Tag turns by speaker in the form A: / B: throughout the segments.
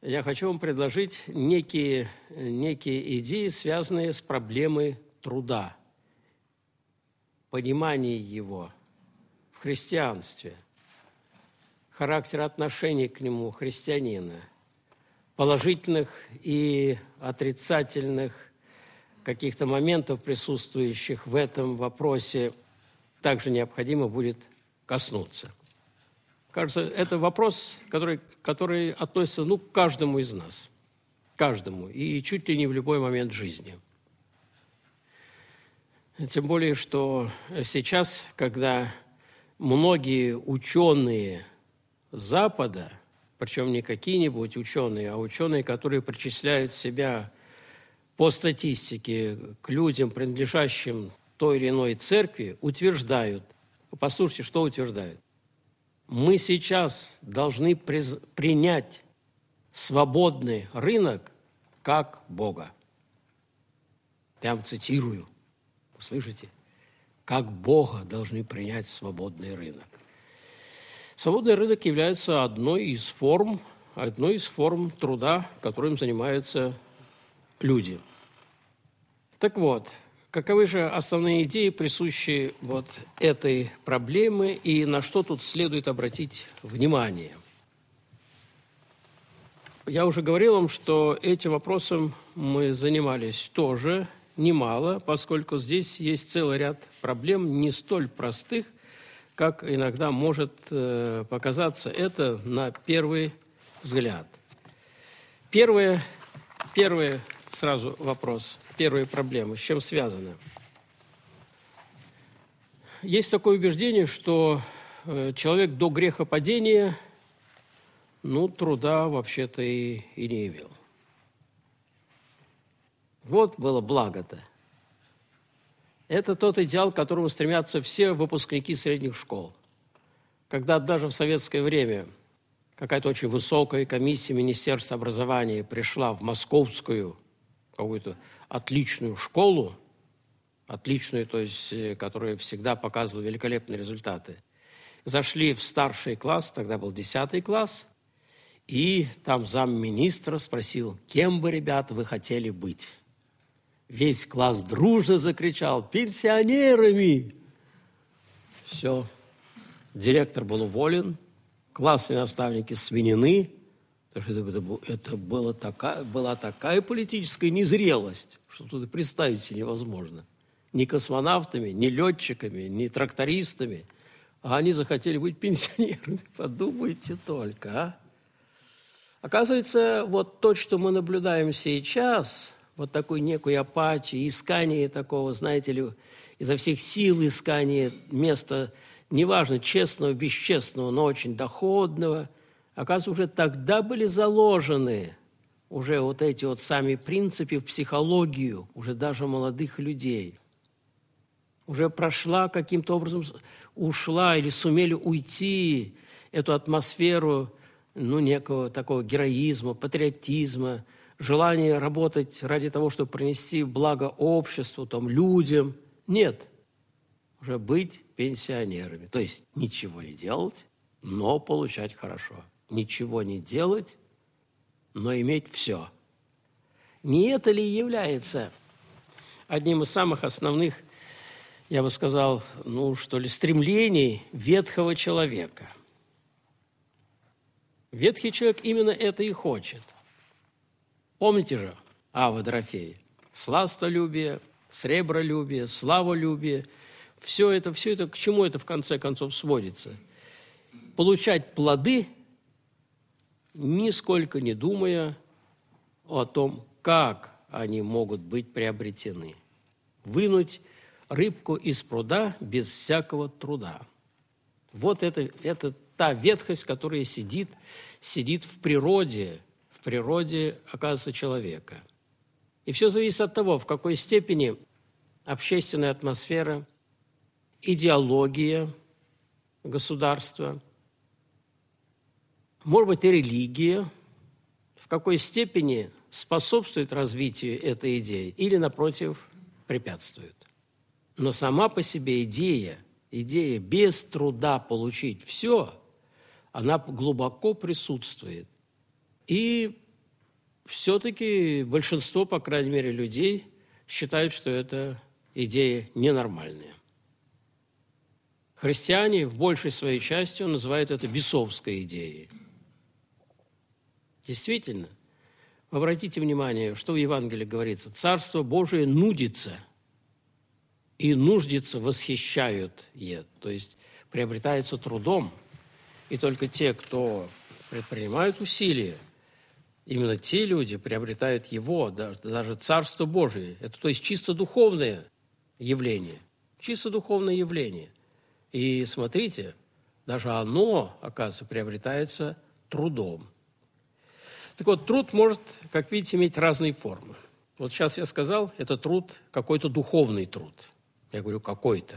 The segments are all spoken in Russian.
A: я хочу вам предложить некие идеи, связанные с проблемой труда, понимание его в христианстве, характер отношений к нему христианина, положительных и отрицательных каких-то моментов, присутствующих в этом вопросе, также необходимо будет коснуться. Кажется, это вопрос, который относится к каждому из нас, каждому, и чуть ли не в любой момент жизни. Тем более, что сейчас, когда многие ученые Запада, причем не какие-нибудь ученые, а ученые, которые причисляют себя по статистике к людям, принадлежащим той или иной церкви, утверждают, послушайте, что утверждают. Мы сейчас должны принять свободный рынок как Бога. Я вам цитирую. Слышите? Как Бога должны принять свободный рынок. Свободный рынок является одной из форм труда, которым занимаются люди. Так вот, каковы же основные идеи, присущие этой проблеме, и на что тут следует обратить внимание? Я уже говорил вам, что этим вопросом мы занимались тоже немало, поскольку здесь есть целый ряд проблем, не столь простых, как иногда может показаться это на первый взгляд. Первый сразу вопрос, первая проблема, с чем связана? Есть такое убеждение, что человек до грехопадения, труда вообще-то и не имел. Вот было благо-то. Это тот идеал, к которому стремятся все выпускники средних школ. Когда даже в советское время какая-то очень высокая комиссия Министерства образования пришла в московскую какую-то отличную школу, отличную, то есть, которая всегда показывала великолепные результаты, зашли в старший класс, тогда был 10 класс, и там замминистра спросил, кем бы, ребята, вы хотели быть? Весь класс дружно закричал: пенсионерами! Все. Директор был уволен, классные наставники сменены. Это была такая политическая незрелость, что тут и представить себе невозможно. Ни космонавтами, ни летчиками, ни трактористами. А они захотели быть пенсионерами. Подумайте только, а? Оказывается, то, что мы наблюдаем сейчас, такую некую апатию, искание такого, знаете ли, изо всех сил искание места, неважно, честного, бесчестного, но очень доходного, оказывается, уже тогда были заложены уже эти сами принципы в психологию, уже даже молодых людей. Уже прошла каким-то образом, ушла или сумели уйти эту атмосферу, некого такого героизма, патриотизма, желание работать ради того, чтобы принести благо обществу, людям. Нет. Уже быть пенсионерами. То есть ничего не делать, но получать хорошо. Ничего не делать, но иметь все. Не это ли является одним из самых основных, я бы сказал, стремлений ветхого человека? Ветхий человек именно это и хочет. Помните же Ава Дорофея? Сластолюбие, сребролюбие, славолюбие. Все это, к чему это в конце концов сводится? Получать плоды, нисколько не думая о том, как они могут быть приобретены. Вынуть рыбку из пруда без всякого труда. Это та ветхость, которая сидит в природе, оказывается, человека. И все зависит от того, в какой степени общественная атмосфера, идеология государства, может быть, и религия, в какой степени способствует развитию этой идеи или, напротив, препятствует. Но сама по себе идея без труда получить все, она глубоко присутствует. И все-таки большинство, по крайней мере, людей считают, что это идея ненормальная. Христиане в большей своей части называют это бесовской идеей. Действительно, обратите внимание, что в Евангелии говорится. Царство Божие нудится, и нуждица восхищают е, то есть приобретается трудом. И только те, кто предпринимают усилия, именно те люди приобретают его, даже Царство Божие. Это, то есть, чисто духовное явление. Чисто духовное явление. И смотрите, даже оно, оказывается, приобретается трудом. Так вот, труд может, как видите, иметь разные формы. Вот сейчас я сказал, это труд, какой-то духовный труд. Я говорю, какой-то.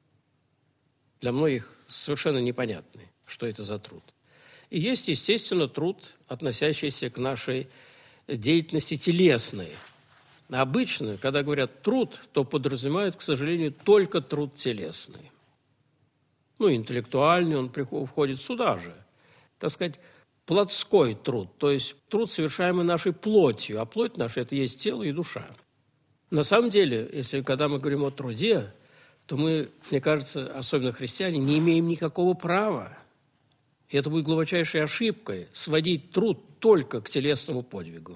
A: Для многих совершенно непонятный, что это за труд. И есть, естественно, труд, относящийся к нашей деятельности телесной. Обычно, когда говорят труд, то подразумевают, к сожалению, только труд телесный. Ну, интеллектуальный, он входит сюда же. Так сказать, плотской труд, то есть труд, совершаемый нашей плотью, а плоть наша – это есть тело и душа. На самом деле, когда мы говорим о труде, то мы, мне кажется, особенно христиане, не имеем никакого права, и это будет глубочайшей ошибкой, сводить труд только к телесному подвигу.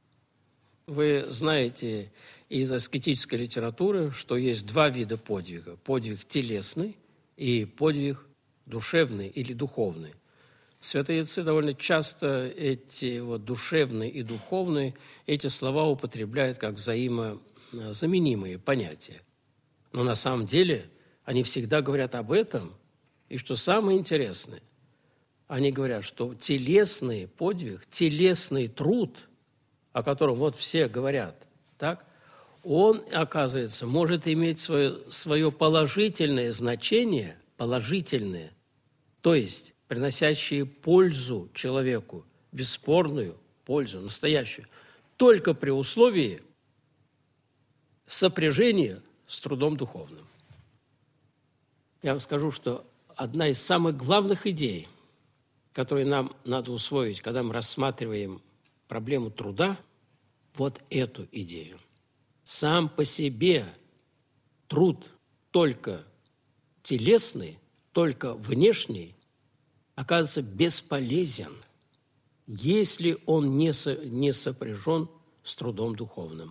A: Вы знаете из аскетической литературы, что есть два вида подвига – подвиг телесный и подвиг душевный или духовный. Святые отцы довольно часто эти душевные и духовные, эти слова употребляют как взаимозаменимые понятия. Но на самом деле они всегда говорят об этом, и что самое интересное, они говорят, что телесный подвиг, телесный труд, о котором вот все говорят, так, он, оказывается, может иметь свое положительное значение, положительное, то есть приносящие пользу человеку, бесспорную пользу, настоящую, только при условии сопряжения с трудом духовным. Я вам скажу, что одна из самых главных идей, которые нам надо усвоить, когда мы рассматриваем проблему труда, вот эту идею. Сам по себе труд только телесный, только внешний, оказывается бесполезен, если он не сопряжен с трудом духовным.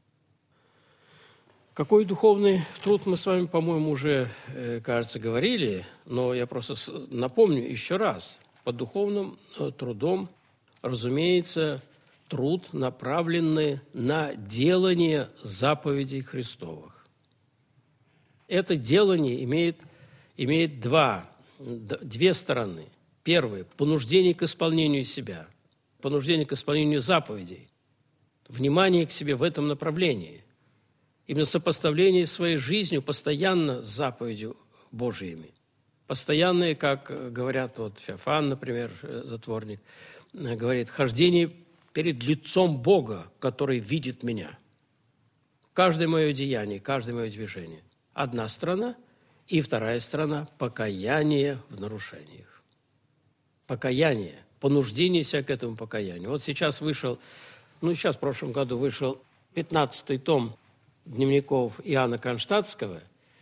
A: Какой духовный труд мы с вами, по-моему, уже, кажется, говорили, но я просто напомню еще раз. Под духовным трудом, разумеется, труд, направленный на делание заповедей Христовых. Это делание имеет две стороны. Первое – понуждение к исполнению себя, понуждение к исполнению заповедей, внимание к себе в этом направлении, именно сопоставление своей жизнью постоянно с заповедью Божьими. Постоянное, как говорят, Феофан, например, затворник, говорит, хождение перед лицом Бога, который видит меня. Каждое мое деяние, каждое мое движение. Одна сторона, и вторая сторона – покаяние в нарушениях. Покаяние, понуждение себя к этому покаянию. Вот сейчас в прошлом году вышел 15-й том дневников Иоанна Кронштадтского.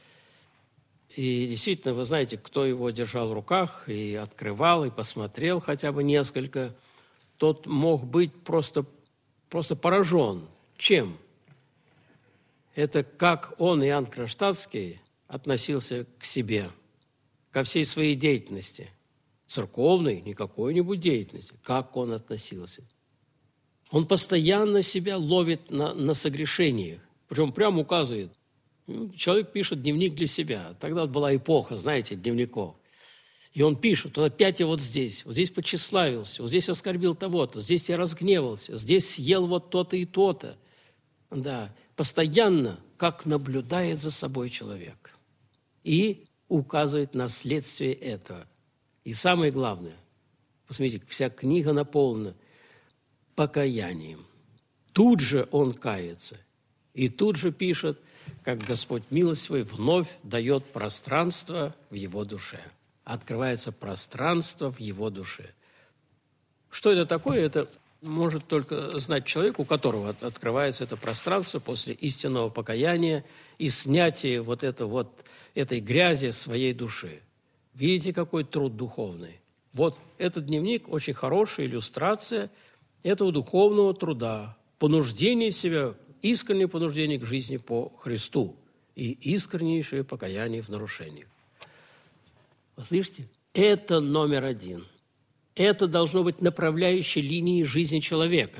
A: И действительно, вы знаете, кто его держал в руках и открывал, и посмотрел хотя бы несколько, тот мог быть просто поражен. Чем? Это как он, Иоанн Кронштадтский, относился к себе, ко всей своей деятельности. Церковной, не какой-нибудь деятельности. Как он относился. Он постоянно себя ловит на согрешениях. Причем прямо указывает. Человек пишет дневник для себя. Тогда была эпоха, знаете, дневников. И он пишет, он опять я вот здесь почеславился, вот здесь оскорбил того-то, здесь я разгневался, здесь съел вот то-то и то-то. Да, постоянно, как наблюдает за собой человек. И указывает на следствие этого. И самое главное, посмотрите, вся книга наполнена покаянием. Тут же он кается. И тут же пишет, как Господь милость свою вновь дает пространство в его душе. Открывается пространство в его душе. Что это такое? Это может только знать человек, у которого открывается это пространство после истинного покаяния и снятия этой грязи своей души. Видите, какой труд духовный? Вот этот дневник очень хорошая иллюстрация этого духовного труда, понуждение себя, искреннее понуждение к жизни по Христу и искреннейшее покаяние в нарушениях. Вы слышите? Это номер один. Это должно быть направляющей линией жизни человека.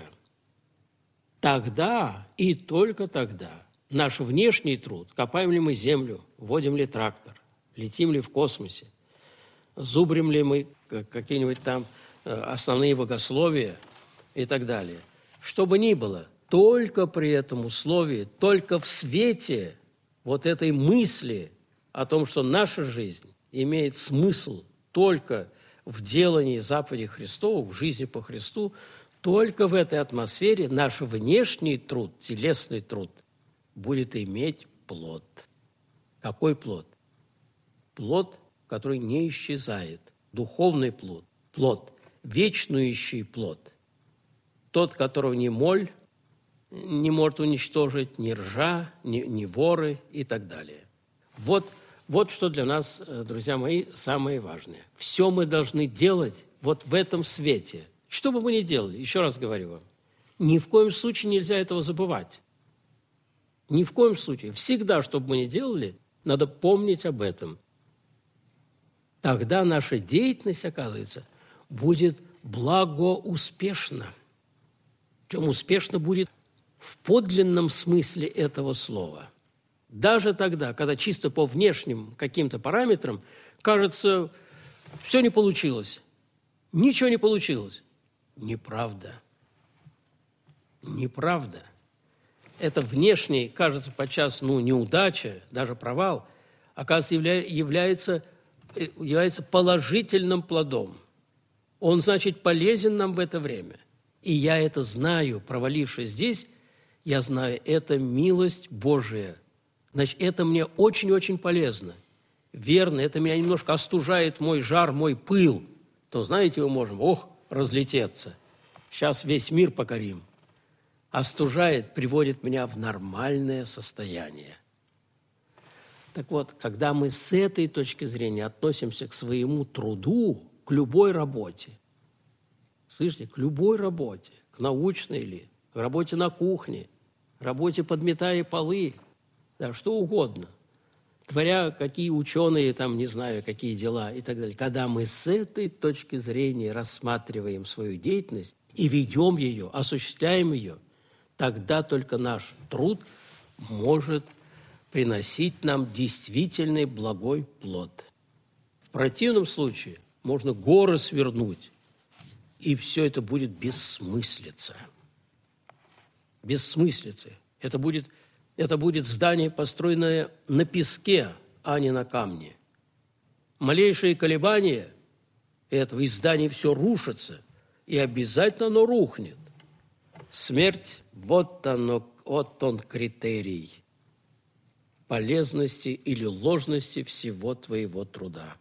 A: Тогда и только тогда наш внешний труд, копаем ли мы землю, водим ли трактор, летим ли в космосе, зубрим ли мы какие-нибудь там основные богословия и так далее. Что бы ни было, только при этом условии, только в свете вот этой мысли о том, что наша жизнь имеет смысл только в делании заповедей Христовых, в жизни по Христу, только в этой атмосфере наш внешний труд, телесный труд, будет иметь плод. Какой плод? Плод, который не исчезает, духовный плод, вечнующий плод, тот, которого ни моль не может уничтожить, ни ржа, ни воры и так далее. Вот что для нас, друзья мои, самое важное. Все мы должны делать вот в этом свете. Что бы мы ни делали, еще раз говорю вам, ни в коем случае нельзя этого забывать. Ни в коем случае. Всегда, что бы мы ни делали, надо помнить об этом. Тогда наша деятельность, оказывается, будет благоуспешна. Причем успешно будет в подлинном смысле этого слова. Даже тогда, когда чисто по внешним каким-то параметрам кажется, все не получилось, ничего не получилось. Неправда. Неправда. Это внешний, кажется, подчас неудача, даже провал, оказывается, является положительным плодом. Он, значит, полезен нам в это время. И я это знаю, провалившись здесь, я знаю, это милость Божия. Значит, это мне очень-очень полезно. Верно, это меня немножко остужает мой жар, мой пыл. То, знаете, мы можем, разлететься. Сейчас весь мир покорим. Остужает, приводит меня в нормальное состояние. Так вот, когда мы с этой точки зрения относимся к своему труду, к любой работе, слышите, к любой работе, к научной ли, к работе на кухне, работе подметая полы, да, что угодно, творя какие ученые, там, не знаю, какие дела и так далее. Когда мы с этой точки зрения рассматриваем свою деятельность и ведем ее, осуществляем ее, тогда только наш труд может приносить нам действительный благой плод. В противном случае можно горы свернуть, и все это будет бессмыслица. Бессмыслица. Это будет здание, построенное на песке, а не на камне. Малейшие колебания этого, и здание все рушится, и обязательно оно рухнет. Смерть – вот он критерий полезности или ложности всего твоего труда.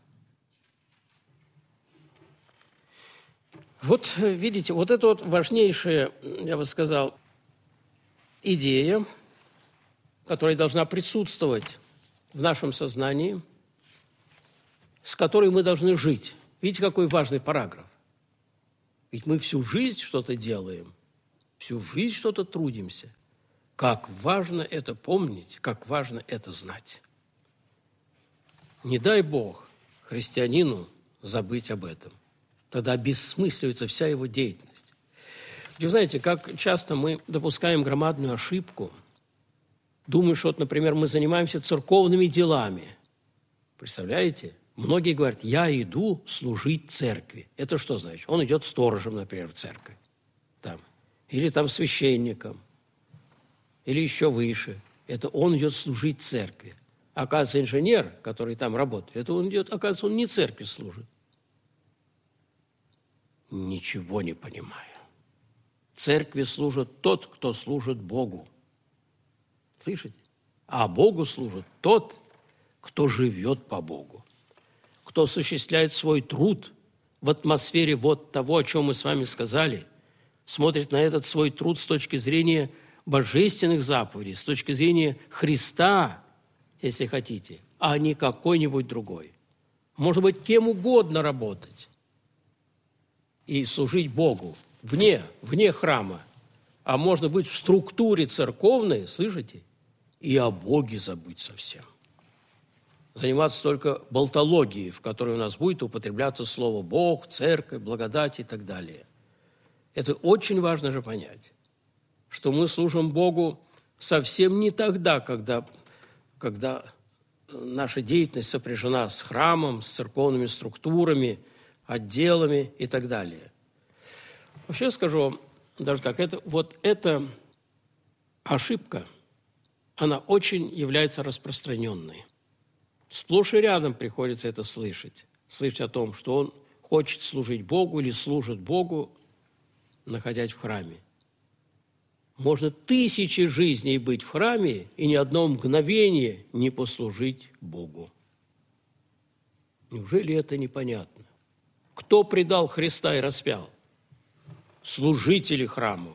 A: Вот видите, вот это вот важнейшая, я бы сказал, идея, которая должна присутствовать в нашем сознании, с которой мы должны жить. Видите, какой важный параграф? Ведь мы всю жизнь что-то делаем, всю жизнь что-то трудимся. Как важно это помнить, как важно это знать. Не дай Бог христианину забыть об этом. Тогда обессмысливается вся его деятельность. Вы знаете, как часто мы допускаем громадную ошибку, думаю, что, например, мы занимаемся церковными делами. Представляете? Многие говорят, я иду служить церкви. Это что значит? Он идет сторожем, например, в церковь. Или священником. Или еще выше. Это он идет служить церкви. Оказывается, инженер, который там работает, это он идет, оказывается, он не церкви служит. Ничего не понимаю. Церкви служит тот, кто служит Богу. Слышите? А Богу служит тот, кто живет по Богу, кто осуществляет свой труд в атмосфере вот того, о чем мы с вами сказали, смотрит на этот свой труд с точки зрения божественных заповедей, с точки зрения Христа, если хотите, а не какой-нибудь другой. Может быть, кем угодно работать и служить Богу вне храма, а можно быть в структуре церковной, слышите, и о Боге забыть совсем. Заниматься только болтологией, в которой у нас будет употребляться слово «Бог», «Церковь», «Благодать» и так далее. Это очень важно же понять, что мы служим Богу совсем не тогда, когда наша деятельность сопряжена с храмом, с церковными структурами, отделами и так далее. Вообще скажу даже так, эта ошибка, она очень является распространенной. Сплошь и рядом приходится это слышать. Слышать о том, что он хочет служить Богу или служит Богу, находясь в храме. Можно 1000 жизней быть в храме и ни одно мгновение не послужить Богу. Неужели это непонятно? Кто предал Христа и распял? Служители храму.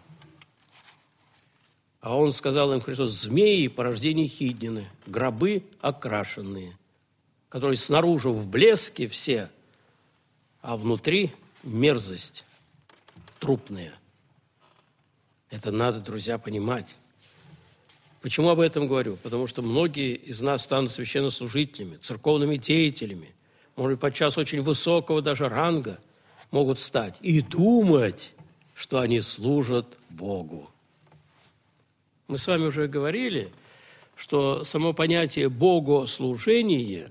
A: А он сказал им, Христос, змеи, порождение Хиднины, гробы окрашенные, которые снаружи в блеске все, а внутри мерзость трупная. Это надо, друзья, понимать. Почему об этом говорю? Потому что многие из нас станут священнослужителями, церковными деятелями, может быть, подчас очень высокого даже ранга могут стать и думать, что они служат Богу. Мы с вами уже говорили, что само понятие богослужение,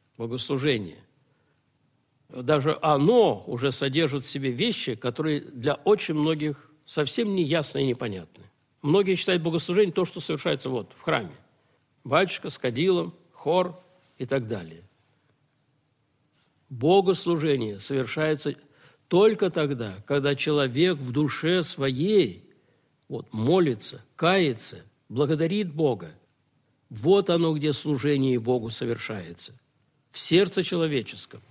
A: даже оно уже содержит в себе вещи, которые для очень многих совсем не ясны и непонятны. Многие считают богослужение то, что совершается в храме. Батюшка с кадилом, хор и так далее. Богослужение совершается только тогда, когда человек в душе своей молится, кается, благодарит Бога. Вот оно, где служение Богу совершается. В сердце человеческом.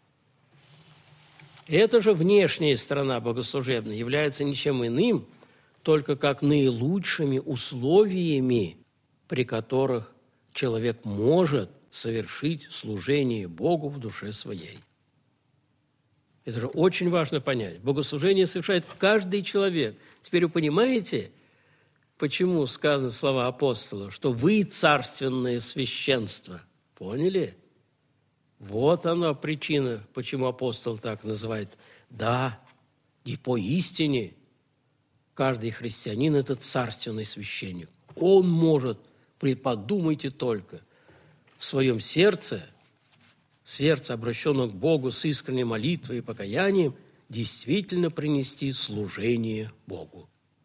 A: Эта же внешняя сторона богослужебная является ничем иным, только как наилучшими условиями, при которых человек может совершить служение Богу в душе своей. Это же очень важно понять. Богослужение совершает каждый человек. Теперь вы понимаете, почему сказаны слова апостола, что вы царственное священство? Поняли? Вот она причина, почему апостол так называет. Да, и поистине каждый христианин – это царственный священник. Он может, подумайте только, в своем сердце, обращенном к Богу с искренней молитвой и покаянием, действительно принести служение Богу.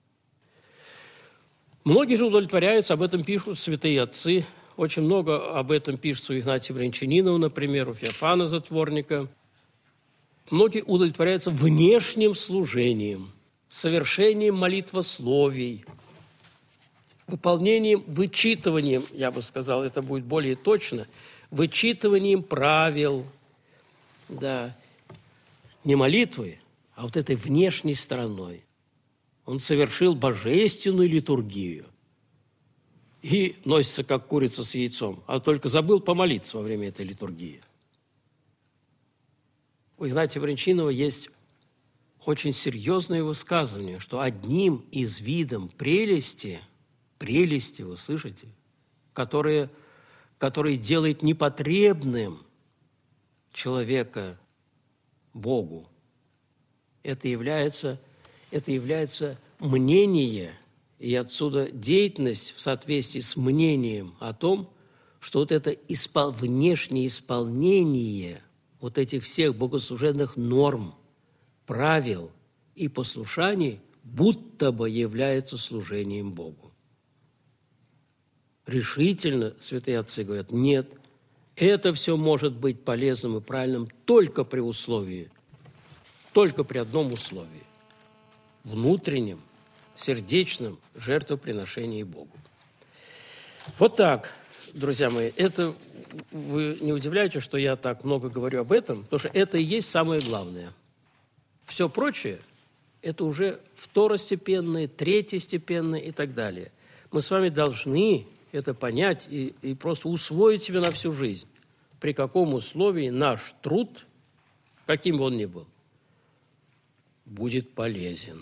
A: Многие же удовлетворяются, об этом пишут святые отцы. Очень много об этом пишется у Игнатия Брянчанинова, например, у Феофана Затворника. Многие удовлетворяются внешним служением, совершением молитвословий, выполнением, вычитыванием, я бы сказал, это будет более точно, вычитыванием правил, да, не молитвы, а этой внешней стороной. Он совершил божественную литургию и носится, как курица с яйцом, а только забыл помолиться во время этой литургии. У Игнатия Брянчанинова есть очень серьезное высказывание, что одним из видов прелести, вы слышите, который делает непотребным человека Богу, это является мнение, и отсюда деятельность в соответствии с мнением о том, что это внешнее исполнение этих всех богослужебных норм, правил и послушаний будто бы является служением Богу. Решительно святые отцы говорят, нет, это все может быть полезным и правильным только при одном условии – внутреннем, сердечном жертвоприношении Богу. Вот так, друзья мои, это вы не удивляйтесь, что я так много говорю об этом, потому что это и есть самое главное. Все прочее – это уже второстепенное, третьестепенное и так далее. Мы с вами должны это понять и просто усвоить себе на всю жизнь, при каком условии наш труд, каким бы он ни был, будет полезен.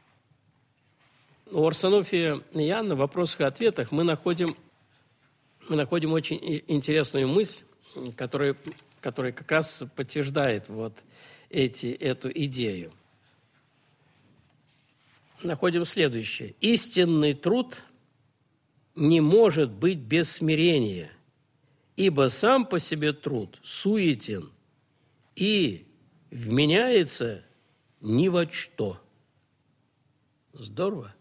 A: У Арсенофия Иоанна в вопросах и ответах мы находим очень интересную мысль, которая как раз подтверждает эту идею. Находим следующее. Истинный труд не может быть без смирения, ибо сам по себе труд суетен и вменяется ни во что. Здорово.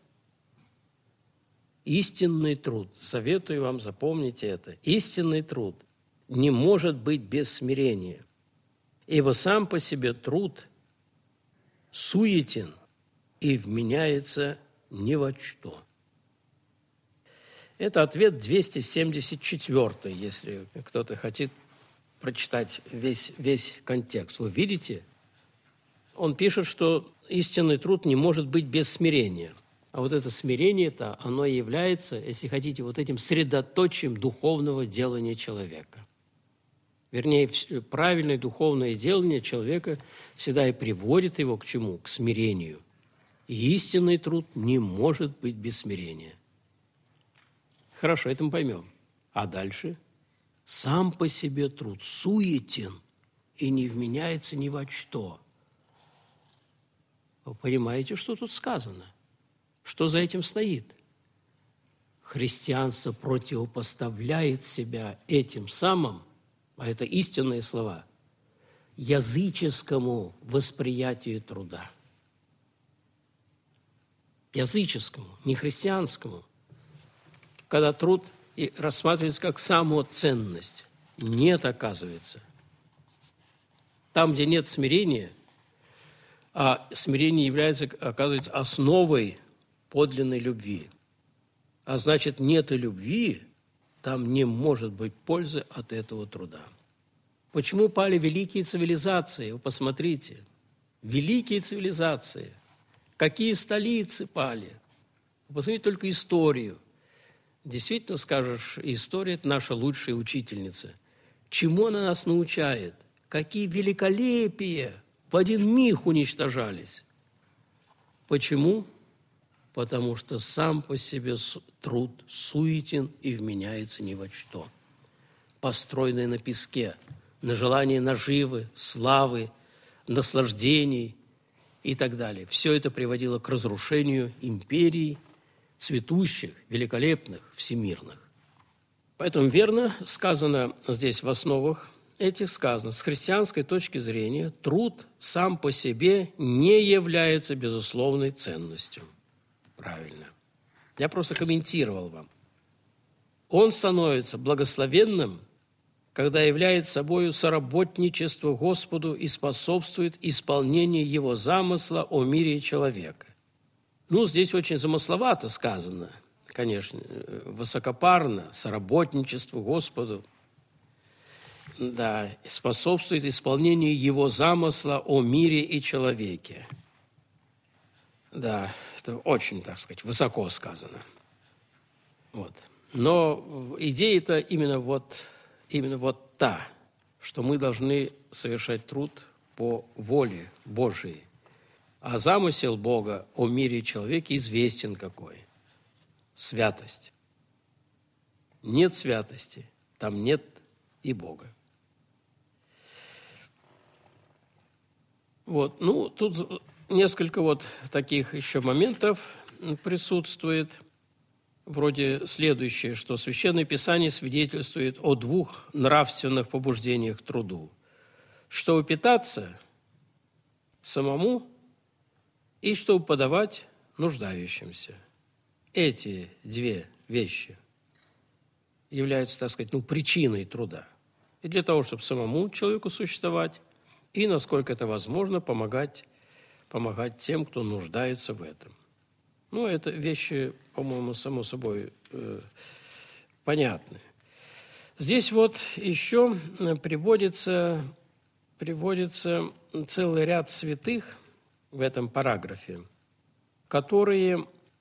A: Истинный труд, советую вам, запомните это, истинный труд не может быть без смирения, ибо сам по себе труд суетен и вменяется ни во что. Это ответ 274, если кто-то хочет прочитать весь контекст. Вы видите? Он пишет, что истинный труд не может быть без смирения. А вот это смирение-то, оно и является, если хотите, вот этим средоточием духовного делания человека. Вернее, правильное духовное делание человека всегда и приводит его к чему? К смирению. И истинный труд не может быть без смирения. Хорошо, это мы поймем. А дальше? Сам по себе труд суетен и не вменяется ни во что. Вы понимаете, что тут сказано? Что за этим стоит? Христианство противопоставляет себя этим самым, а это истинные слова, языческому восприятию труда. Языческому, не христианскому. Когда труд рассматривается как самоценность. Нет, оказывается. Там, где нет смирения, а смирение является, оказывается, основой подлинной любви. А значит, нет и любви, там не может быть пользы от этого труда. Почему пали великие цивилизации? Вы посмотрите. Великие цивилизации. Какие столицы пали? Вы посмотрите только историю. Действительно, скажешь, история – это наша лучшая учительница. Чему она нас научает? Какие великолепия в один миг уничтожались. Почему? Потому что сам по себе труд суетен и вменяется ни во что. Построенный на песке, на желании наживы, славы, наслаждений и так далее. Все это приводило к разрушению империй, цветущих, великолепных, всемирных. Поэтому верно сказано здесь в основах этих сказано, с христианской точки зрения труд сам по себе не является безусловной ценностью. Правильно. Я просто комментировал вам. Он становится благословенным, когда является собою соработничество Господу и способствует исполнению Его замысла о мире человека. Здесь очень замысловато сказано, конечно, высокопарно, соработничество Господу, да, способствует исполнению Его замысла о мире и человеке. Да, это очень, так сказать, высоко сказано. Но идея-то именно та, что мы должны совершать труд по воле Божией. А замысел Бога о мире и человеке известен какой? Святость. Нет святости, там нет и Бога. Тут несколько таких еще моментов присутствует. Вроде следующее, что Священное Писание свидетельствует о двух нравственных побуждениях к труду. Чтобы питаться самому и чтобы подавать нуждающимся. Эти две вещи являются, так сказать, причиной труда. И для того, чтобы самому человеку существовать, и, насколько это возможно, помогать тем, кто нуждается в этом. Это вещи, по-моему, само собой понятны. Здесь еще приводится целый ряд святых, в этом параграфе, которые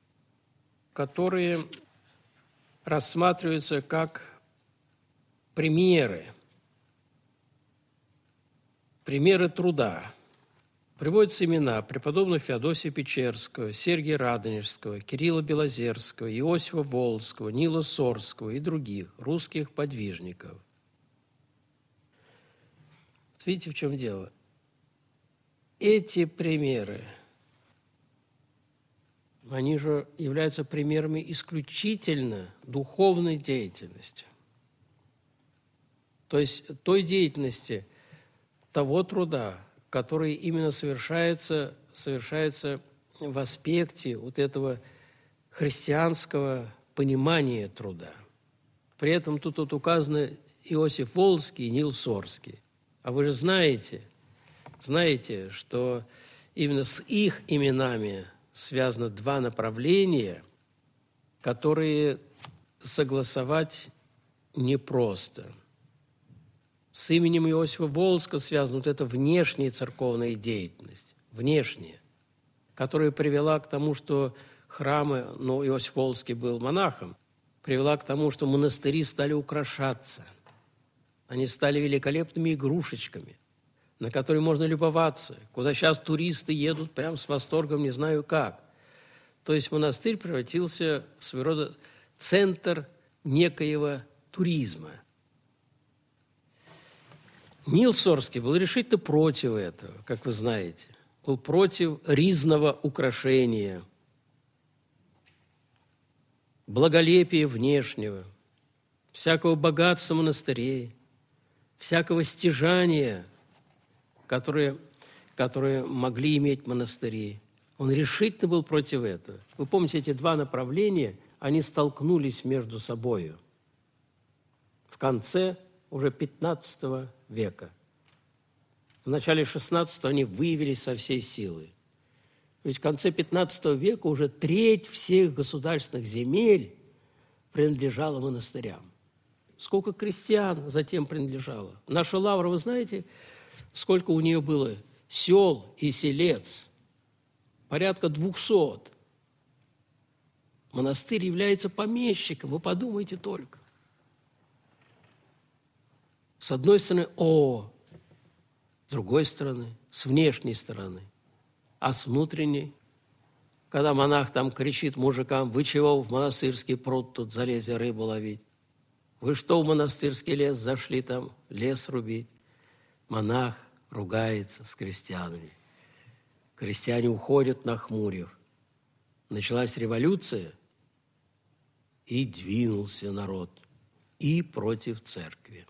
A: рассматриваются как примеры труда. Приводятся имена преподобного Феодосия Печерского, Сергия Радонежского, Кирилла Белозерского, Иосифа Волжского, Нила Сорского и других русских подвижников. Видите, в чем дело? Эти примеры, они же являются примерами исключительно духовной деятельности. То есть той деятельности, того труда, который именно совершается в аспекте вот этого христианского понимания труда. При этом тут указаны Иосиф Волжский и Нил Сорский. А вы же знаете, что именно с их именами связано два направления, которые согласовать непросто. С именем Иосифа Волжского связана вот эта внешняя церковная деятельность, внешняя, которая привела к тому, что храмы, Иосиф Волжский был монахом, привела к тому, что монастыри стали украшаться. Они стали великолепными игрушечками, на которые можно любоваться, куда сейчас туристы едут прям с восторгом, не знаю как. То есть монастырь превратился в своего рода центр некоего туризма. Нил Сорский был решительно против этого, как вы знаете. Был против ризного украшения, благолепия внешнего, всякого богатства монастырей, всякого стяжания, которые могли иметь монастыри. Он решительно был против этого. Вы помните, эти два направления, они столкнулись между собою в конце уже XV века. В начале XVI они выявились со всей силы. Ведь в конце XV века уже треть всех государственных земель принадлежала монастырям. Сколько крестьян затем принадлежало? Наша Лавра, вы знаете, сколько у нее было сел и селец? Порядка 200. Монастырь является помещиком, вы подумайте только. С одной стороны, с другой стороны, с внешней стороны. А с внутренней, когда монах там кричит мужикам: вы чего в монастырский пруд тут залезли рыбу ловить? Вы что в монастырский лес зашли там лес рубить? Монах ругается с крестьянами. Крестьяне уходят, нахмурив. Началась революция, и двинулся народ и против церкви.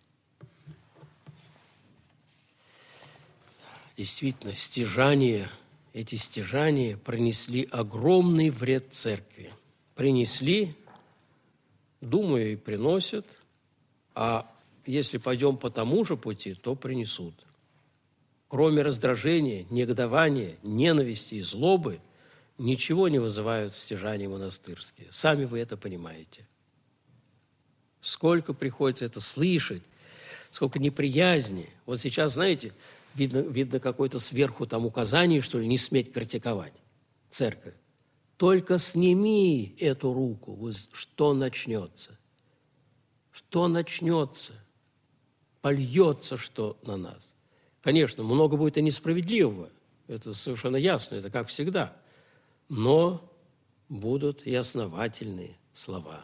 A: Действительно, эти стяжания принесли огромный вред церкви. Принесли, думаю, и приносят, а если пойдем по тому же пути, то принесут. Кроме раздражения, негодования, ненависти и злобы, ничего не вызывают стяжания монастырские. Сами вы это понимаете. Сколько приходится это слышать, сколько неприязни. Вот сейчас, знаете, видно какое-то сверху там указание, что ли, не сметь критиковать церковь. Только сними эту руку, что начнется? Что начнется? Польется что на нас? Конечно, много будет и несправедливого, это совершенно ясно, это как всегда. Но будут и основательные слова.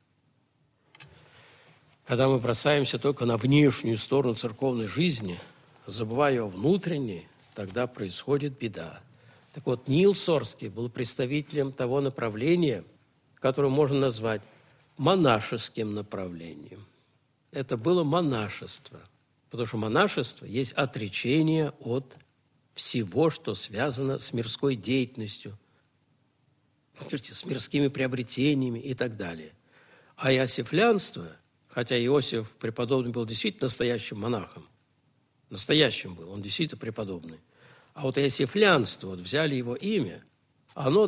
A: Когда мы бросаемся только на внешнюю сторону церковной жизни, забывая о внутренней, тогда происходит беда. Так вот, Нил Сорский был представителем того направления, которое можно назвать монашеским направлением. Это было монашество, потому что монашество есть отречение от всего, что связано с мирской деятельностью, с мирскими приобретениями и так далее. А иосифлянство, хотя Иосиф преподобный был действительно настоящим монахом, настоящим был, он действительно преподобный, а вот иосифлянство, вот взяли его имя, оно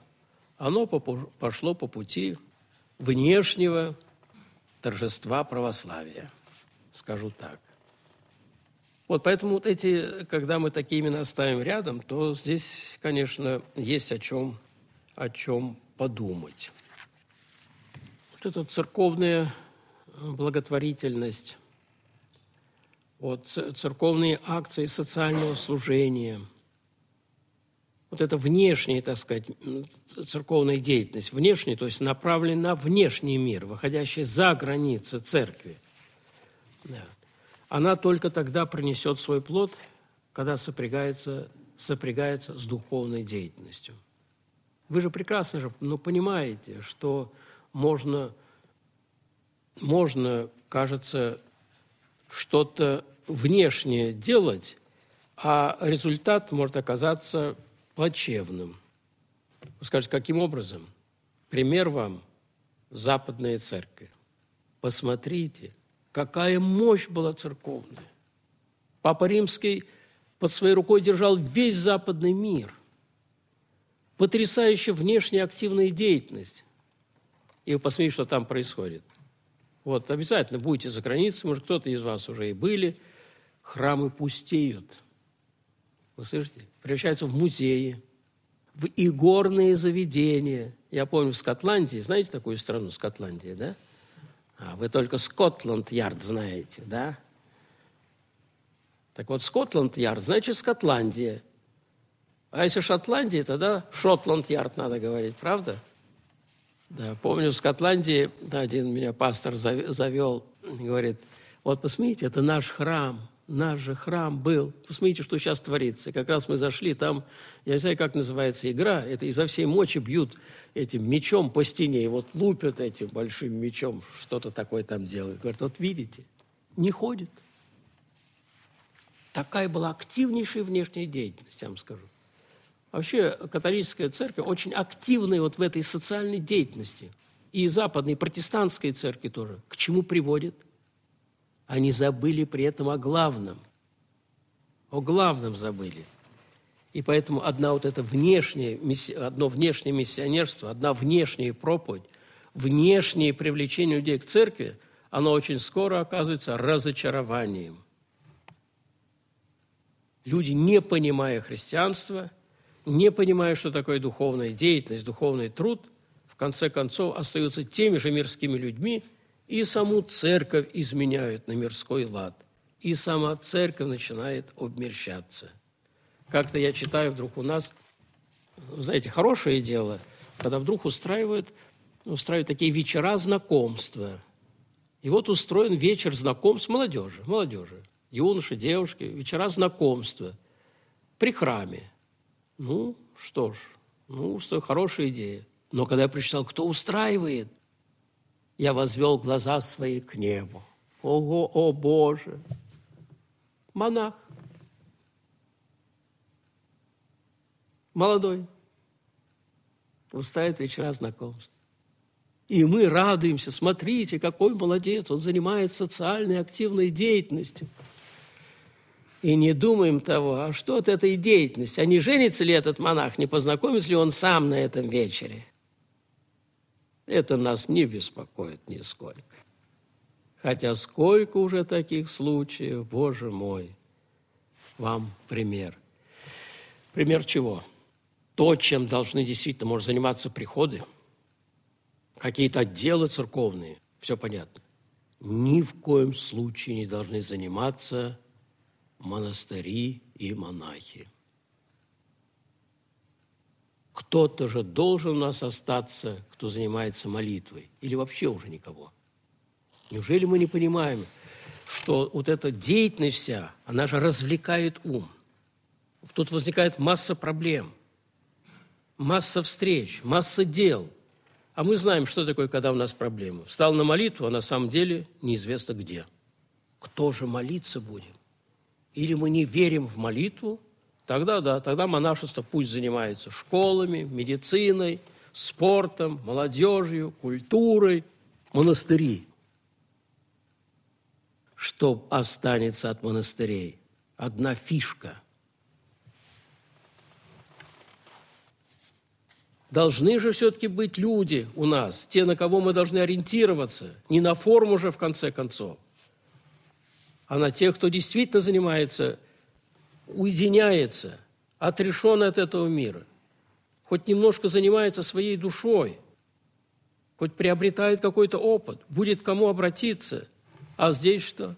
A: пошло по пути внешнего торжества православия, скажу так. Вот поэтому вот эти, когда мы такие имена ставим рядом, то здесь, конечно, есть о чем подумать. Вот эта церковная благотворительность, вот церковные акции социального служения, вот это внешняя, так сказать, церковная деятельность, внешняя, то есть направленная на внешний мир, выходящая за границы церкви, да, она только тогда принесет свой плод, когда сопрягается с духовной деятельностью. Вы же прекрасно же, понимаете, что можно, кажется, что-то внешнее делать, а результат может оказаться плачевным. Вы скажете, каким образом? Пример вам – западная церковь. Посмотрите, какая мощь была церковная. Папа Римский под своей рукой держал весь западный мир. Потрясающая внешняя активная деятельность. И вы посмотрите, что там происходит. Вот обязательно будете за границей, может, кто-то из вас уже и были. Храмы пустеют. Вы слышите? Превращаются в музеи, в игорные заведения. Я помню, в Скотландии, знаете такую страну, Скотландия, да? Вы только Скотланд-Ярд знаете, да? Так вот, Скотланд-Ярд, значит, Скотландия. А если Шотландия, тогда Шотланд-Ярд надо говорить, правда? Да, помню, в Скотландии один меня пастор завел, говорит, вот посмотрите, это наш храм же храм был. Посмотрите, что сейчас творится. И как раз мы зашли, там, я не знаю, как называется игра, это изо всей мочи бьют этим мечом по стене, и вот лупят этим большим мечом, что-то такое там делают. Говорят, вот видите, не ходит. Такая была активнейшая внешняя деятельность, я вам скажу. Вообще католическая церковь очень активная вот в этой социальной деятельности. И западные протестантские церкви тоже. К чему приводит? Они забыли при этом о главном. О главном забыли. И поэтому одно внешнее миссионерство, одна внешняя проповедь, внешнее привлечение людей к церкви, оно очень скоро оказывается разочарованием. Люди, не понимая христианства, не понимая, что такое духовная деятельность, духовный труд, в конце концов остаются теми же мирскими людьми и саму церковь изменяют на мирской лад. И сама церковь начинает обмерщаться. Как-то я читаю, вдруг у нас, знаете, хорошее дело, когда вдруг устраивают такие вечера знакомства. И вот устроен вечер знакомств молодежи, юноши, девушки, вечера знакомства при храме. Что хорошая идея. Но когда я прочитал, кто устраивает, я возвел глаза свои к небу. Ого, о Боже! Монах. Молодой. Устраивает вечера знакомств. И мы радуемся. Смотрите, какой молодец. Он занимается социальной активной деятельностью. И не думаем того, а что от этой деятельности? А не женится ли этот монах, не познакомится ли он сам на этом вечере? Это нас не беспокоит нисколько. Хотя сколько уже таких случаев, Боже мой, вам пример. Пример чего? То, чем должны действительно, может, заниматься приходы, какие-то отделы церковные, все понятно. Ни в коем случае не должны заниматься монастыри и монахи. Кто-то же должен у нас остаться, кто занимается молитвой, или вообще уже никого. Неужели мы не понимаем, что вот эта деятельность вся, она же развлекает ум. Тут возникает масса проблем, масса встреч, масса дел. А мы знаем, что такое, когда у нас проблемы. Встал на молитву, а на самом деле неизвестно где. Кто же молиться будет? Или мы не верим в молитву, тогда монашество пусть занимается школами, медициной, спортом, молодежью, культурой, монастыри. Что останется от монастырей? Одна фишка. Должны же все-таки быть люди у нас, те, на кого мы должны ориентироваться, не на форму же в конце концов, а на тех, кто действительно занимается, уединяется, отрешен от этого мира, хоть немножко занимается своей душой, хоть приобретает какой-то опыт, будет к кому обратиться. А здесь что?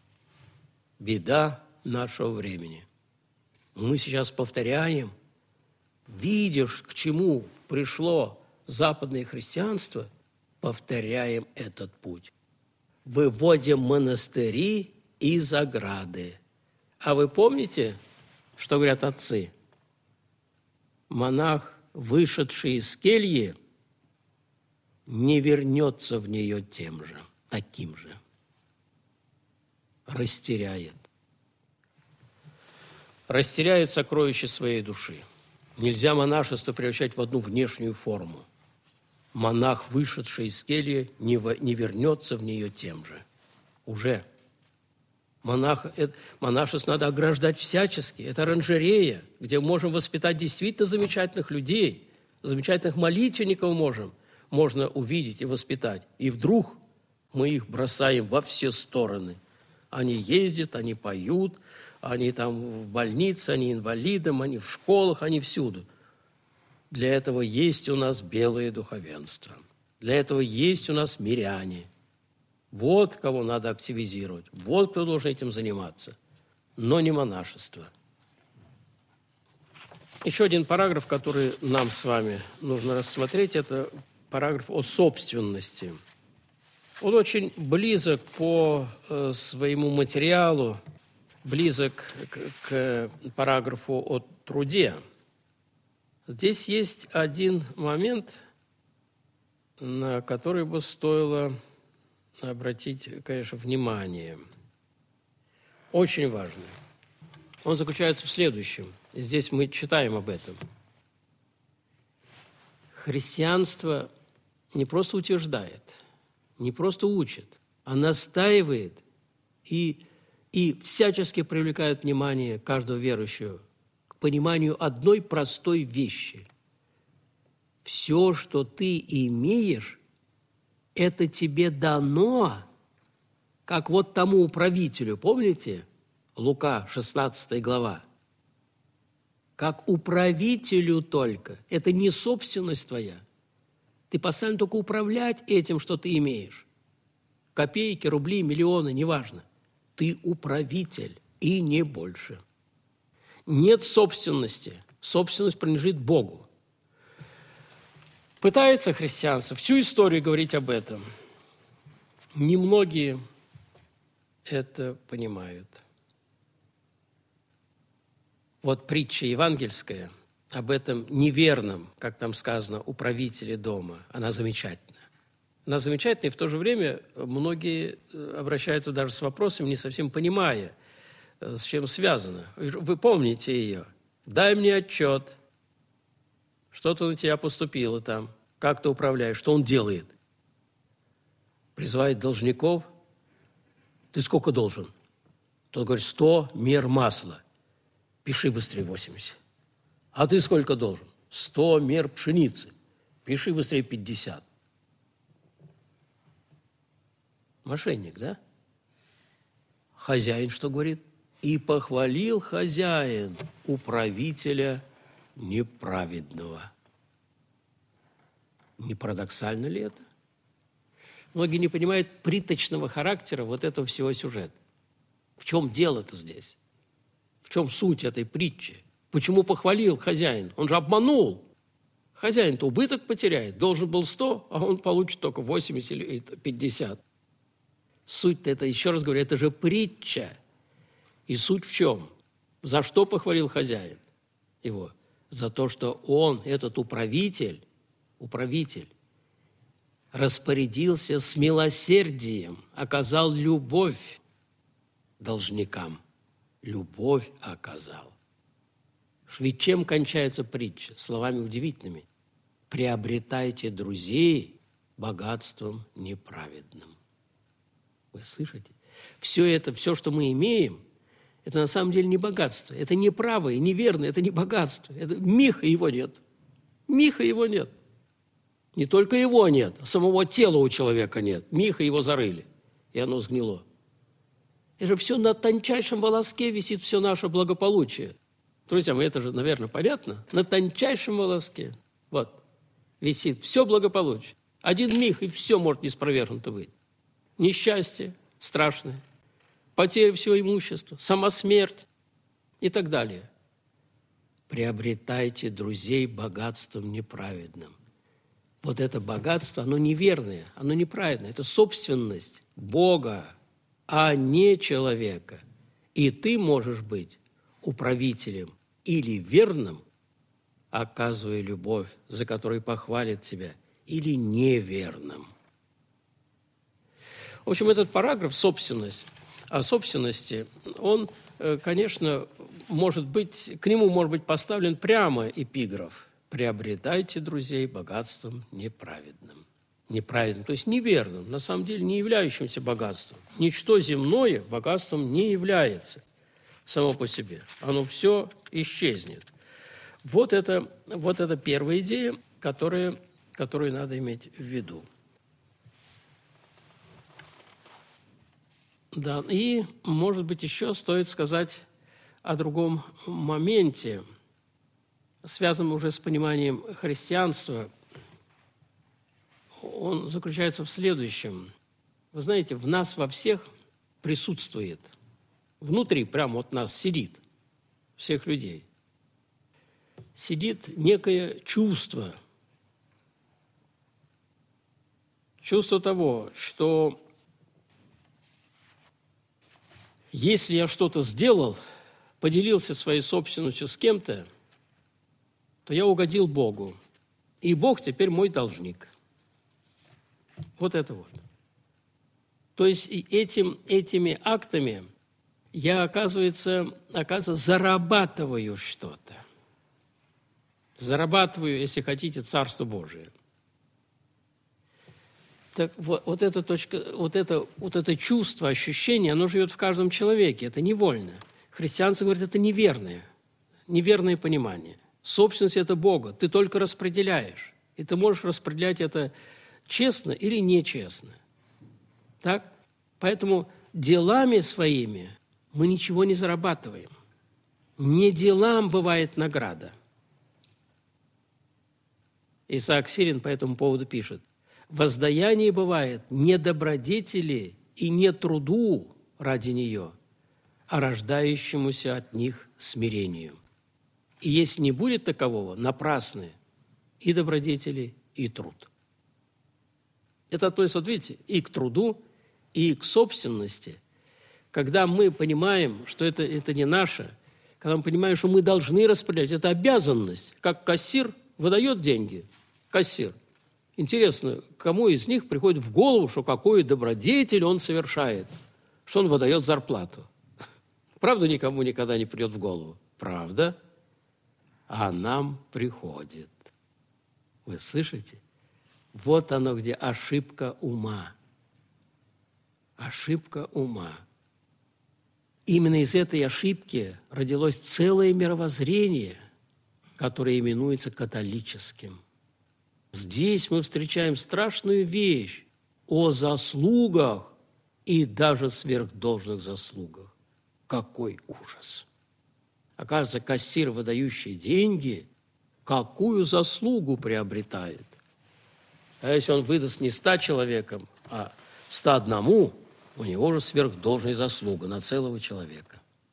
A: Беда нашего времени. Мы сейчас повторяем, видишь, к чему пришло западное христианство, повторяем этот путь. Выводим монастыри из ограды. А вы помните, что говорят отцы? Монах, вышедший из кельи, не вернется в нее тем же, таким же. Растеряет. Растеряет сокровище своей души. Нельзя монашество превращать в одну внешнюю форму. Монах, вышедший из кельи, не вернется в нее тем же. Уже. Монашество надо ограждать всячески. Это оранжерея, где можем воспитать действительно замечательных людей, замечательных молитвенников можно увидеть и воспитать. И вдруг мы их бросаем во все стороны. Они ездят, они поют, они там в больнице, они инвалидам, они в школах, они всюду. Для этого есть у нас белое духовенство. Для этого есть у нас миряне. Вот кого надо активизировать. Вот кто должен этим заниматься. Но не монашество. Еще один параграф, который нам с вами нужно рассмотреть, это параграф о собственности. Он очень близок по своему материалу, близок к параграфу о труде. Здесь есть один момент, на который бы стоило обратить, конечно, внимание. Очень важный. Он заключается в следующем. Здесь мы читаем об этом. Христианство не просто утверждает, не просто учит, а настаивает и всячески привлекает внимание каждого верующего к пониманию одной простой вещи. Все, что ты имеешь, это тебе дано, как вот тому управителю, помните, Лука, 16 глава, как управителю только, это не собственность твоя, ты поставлен только управлять этим, что ты имеешь, копейки, рубли, миллионы, неважно, ты управитель и не больше. Нет собственности, собственность принадлежит Богу. Пытается христианство всю историю говорить об этом. Немногие это понимают. Вот притча евангельская об этом неверном, как там сказано, управителе дома, она замечательна. Она замечательна, и в то же время многие обращаются даже с вопросами, не совсем понимая, с чем связано. Вы помните ее. «Дай мне отчет. Что-то на тебя поступило там. Как ты управляешь? Что он делает?» Призывает должников. «Ты сколько должен?» Тот говорит: 100 мер масла. Пиши быстрее 80. «А ты сколько должен?» 100 мер пшеницы. Пиши быстрее 50. Мошенник, да? Хозяин что говорит? «И похвалил хозяин управителя неправедного». Не парадоксально ли это? Многие не понимают приточного характера вот этого всего сюжета. В чем дело-то здесь? В чем суть этой притчи? Почему похвалил хозяин? Он же обманул. Хозяин-то убыток потеряет. Должен был 100, а он получит только 80 или 50. Суть-то это, еще раз говорю, это же притча. И суть в чем? За что похвалил хозяин его? За то, что он, этот управитель, распорядился с милосердием, оказал любовь должникам. Любовь оказал. Ведь чем кончается притча? Словами удивительными. «Приобретайте друзей богатством неправедным». Вы слышите? Все это, все, что мы имеем, это на самом деле не богатство. Это не правое, неверное, это не богатство. Это миха его нет. Миха его нет. Не только его нет, а самого тела у человека нет. Миха его зарыли, и оно сгнило. Это же все на тончайшем волоске висит все наше благополучие. Друзья мои, это же, наверное, понятно. На тончайшем волоске. Вот. Висит все благополучие. Один миг, и все может неспровергнуто быть. Несчастье страшное, потеря всего имущества, сама смерть и так далее. Приобретайте друзей богатством неправедным. Вот это богатство, оно неверное, оно неправедное. Это собственность Бога, а не человека. И ты можешь быть управителем или верным, оказывая любовь, за которой похвалит тебя, или неверным. В общем, этот параграф «Собственность», о собственности, он, конечно, может быть, к нему может быть поставлен прямо эпиграф: «Приобретайте друзей богатством неправедным». Неправедным, то есть неверным, на самом деле не являющимся богатством. Ничто земное богатством не является само по себе. Оно все исчезнет. Вот это первая идея, которую надо иметь в виду. Да, и, может быть, еще стоит сказать о другом моменте, связанном уже с пониманием христианства. Он заключается в следующем. Вы знаете, в нас во всех присутствует, внутри прямо вот нас сидит, всех людей, сидит некое чувство. Чувство того, что если я что-то сделал, поделился своей собственностью с кем-то, то я угодил Богу, и Бог теперь мой должник. Вот это вот. То есть этими актами я, оказывается, зарабатываю что-то. Зарабатываю, если хотите, Царство Божие. Так вот эта точка, вот это чувство, ощущение, оно живет в каждом человеке, это невольно. Христианство говорит, это неверное понимание. Собственность – это Бога, ты только распределяешь, и ты можешь распределять это честно или нечестно. Так? Поэтому делами своими мы ничего не зарабатываем. Не делам бывает награда. Исаак Сирин по этому поводу пишет: воздаяние бывает не добродетели и не труду ради нее, а рождающемуся от них смирению. И если не будет такового, напрасны и добродетели, и труд. Это относится, вот видите, и к труду, и к собственности. Когда мы понимаем, что это не наше, когда мы понимаем, что мы должны распределять, это обязанность, как кассир выдает деньги, кассир. Интересно, кому из них приходит в голову, что какой добродетель он совершает, что он выдает зарплату? Правда, никому никогда не придет в голову? Правда? А нам приходит. Вы слышите? Вот оно, где ошибка ума. Ошибка ума. Именно из этой ошибки родилось целое мировоззрение, которое именуется католическим. Здесь мы встречаем страшную вещь о заслугах и даже сверхдолжных заслугах. Какой ужас! Оказывается, кассир, выдающий деньги, какую заслугу приобретает? А если он выдаст не 100 человекам, а 101, у него уже сверхдолжная заслуга на целого человека.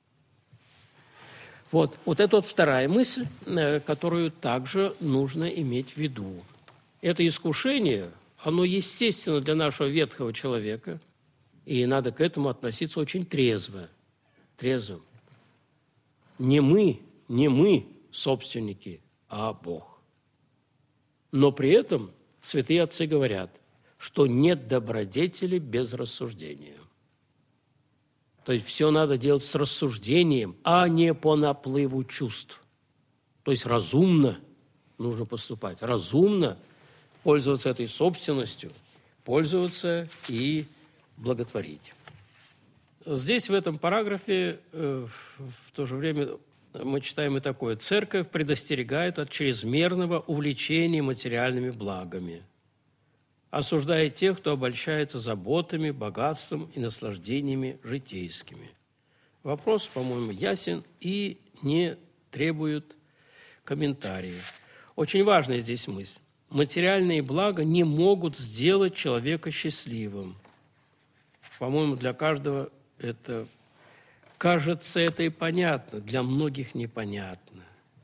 A: Вот это вот вторая мысль, которую также нужно иметь в виду. Это искушение, оно естественно для нашего ветхого человека, и надо к этому относиться очень трезво. Трезвым. Не мы собственники, а Бог. Но при этом святые отцы говорят, что нет добродетели без рассуждения. То есть все надо делать с рассуждением, а не по наплыву чувств. То есть разумно нужно поступать, разумно пользоваться этой собственностью, пользоваться и благотворить. Здесь, в этом параграфе, в то же время мы читаем и такое: «Церковь предостерегает от чрезмерного увлечения материальными благами». осуждает тех, кто обольщается заботами, богатством и наслаждениями житейскими. Вопрос, по-моему, ясен и не требует комментариев. Очень важная здесь мысль. Материальные блага не могут сделать человека счастливым. По-моему, для каждого это кажется, это и понятно, для многих непонятно.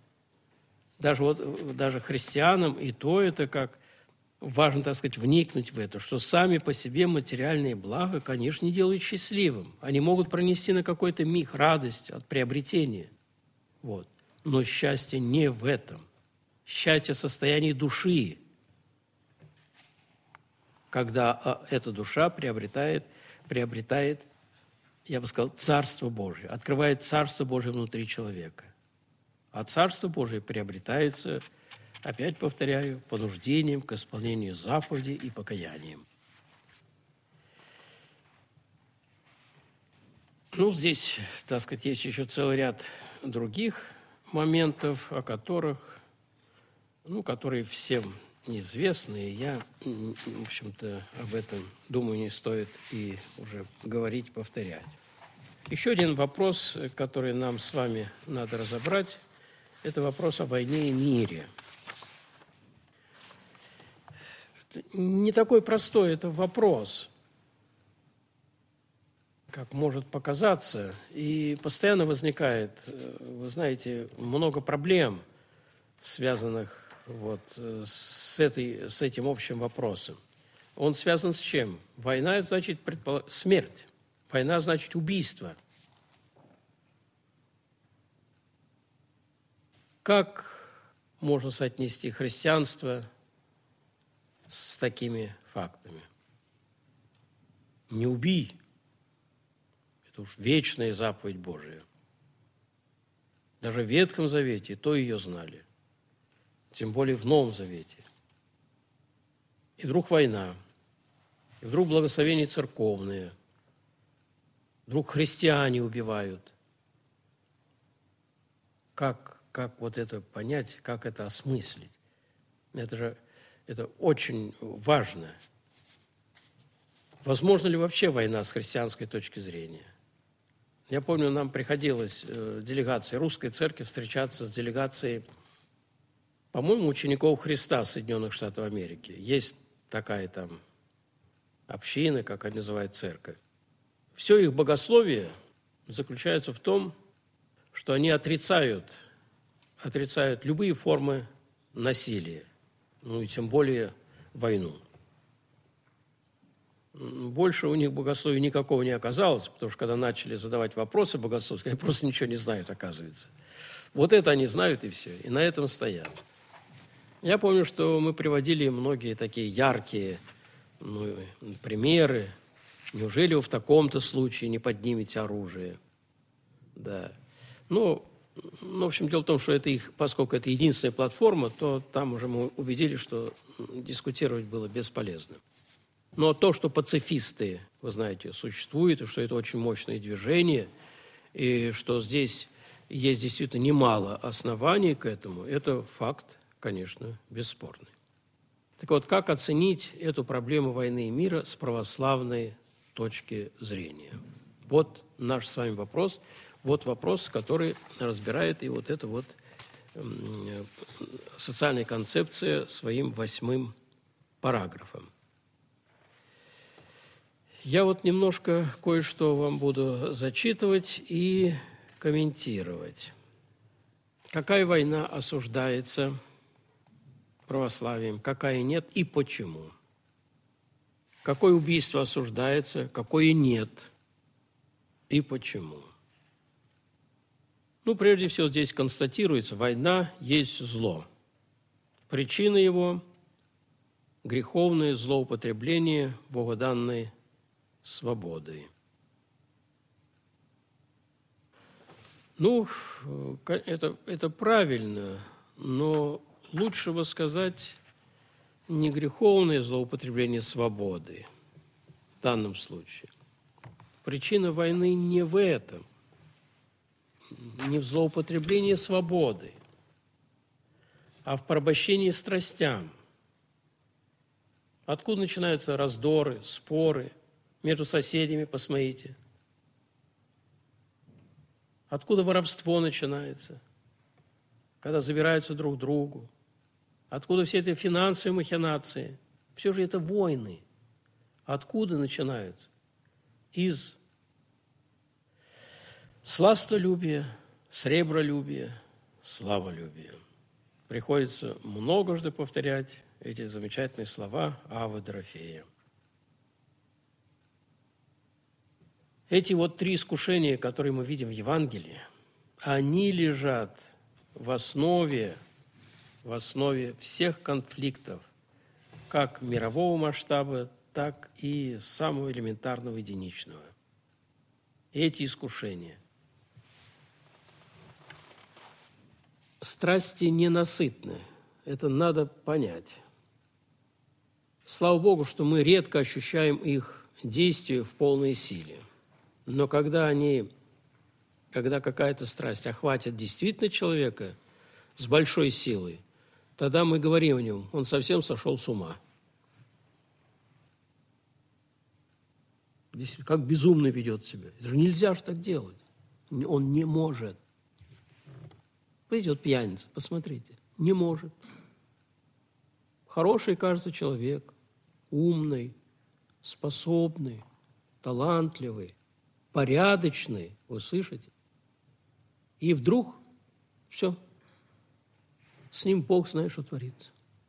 A: Даже христианам и то это как важно, так сказать, вникнуть в это, что сами по себе материальные блага, конечно, не делают счастливым. Они могут пронести на какой-то миг радость от приобретения. Вот. Но счастье не в этом. Счастье в состоянии души, когда эта душа приобретает, я бы сказал, Царство Божие, открывает Царство Божие внутри человека. А Царство Божие приобретается, опять повторяю, понуждением к исполнению заповедей и покаянием. Здесь, так сказать, есть еще целый ряд других моментов, о которых, которые всем неизвестны, и я, в общем-то, об этом, думаю, не стоит и уже говорить, повторять. Еще один вопрос, который нам с вами надо разобрать, это вопрос о войне и мире. Не такой простой это вопрос, как может показаться, и постоянно возникает, вы знаете, много проблем, связанных с этим общим вопросом. Он связан с чем? Война – значит смерть, война – значит убийство. Как можно соотнести христианство с такими фактами? Не убий. Это уж вечная заповедь Божия. Даже в Ветхом Завете то ее знали. Тем более в Новом Завете. И вдруг война. И вдруг благословения церковные. Вдруг христиане убивают. Как вот это понять, как это осмыслить? Это очень важно. Возможно ли вообще война с христианской точки зрения? Я помню, нам приходилось делегации Русской Церкви встречаться с делегацией, по-моему, учеников Христа Соединенных Штатов Америки. Есть такая там община, как они называют, церковь. Все их богословие заключается в том, что они отрицают любые формы насилия, и тем более войну. Больше у них богословия никакого не оказалось, потому что когда начали задавать вопросы богословские, они просто ничего не знают, оказывается. Вот это они знают и все, и на этом стоят. Я помню, что мы приводили многие такие яркие примеры. Неужели вы в таком-то случае не поднимете оружие? Да. В общем, дело в том, что поскольку это единственная платформа, то там уже мы убедились, что дискутировать было бесполезно. Но то, что пацифисты, вы знаете, существуют, и что это очень мощное движение, и что здесь есть действительно немало оснований к этому, это факт, конечно, бесспорный. Так вот, как оценить эту проблему войны и мира с православной точки зрения? Вот наш с вами вопрос. Вот вопрос, который разбирает и эта социальная концепция своим 8 параграфом. Я немножко кое-что вам буду зачитывать и комментировать. Какая война осуждается православием, какая нет и почему? Какое убийство осуждается, какое нет и почему? Прежде всего, здесь констатируется, война есть зло. Причина его – греховное злоупотребление богоданной свободой. Это правильно, но лучше бы сказать не греховное злоупотребление свободы в данном случае. Причина войны не в этом, не в злоупотреблении свободы, а в порабощении страстям. Откуда начинаются раздоры, споры между соседями, посмотрите. Откуда воровство начинается, когда забираются друг к другу. Откуда все эти финансовые махинации. Все же это войны. Откуда начинаются? Из сластолюбия, сребролюбия, славолюбия. Приходится многожды повторять эти замечательные слова Аввы Дорофея. Эти вот три искушения, которые мы видим в Евангелии, они лежат в основе всех конфликтов, как мирового масштаба, так и самого элементарного единичного. Эти искушения. Страсти ненасытны. Это надо понять. Слава Богу, что мы редко ощущаем их действие в полной силе. Но когда какая-то страсть охватит действительно человека с большой силой, тогда мы говорим о нем, он совсем сошел с ума. Как безумно ведет себя. Это же нельзя же так делать. Он не может. Придет пьяница, посмотрите. Не может. Хороший, кажется, человек, умный, способный, талантливый, порядочный, вы слышите? И вдруг все, с ним Бог знает, что творится.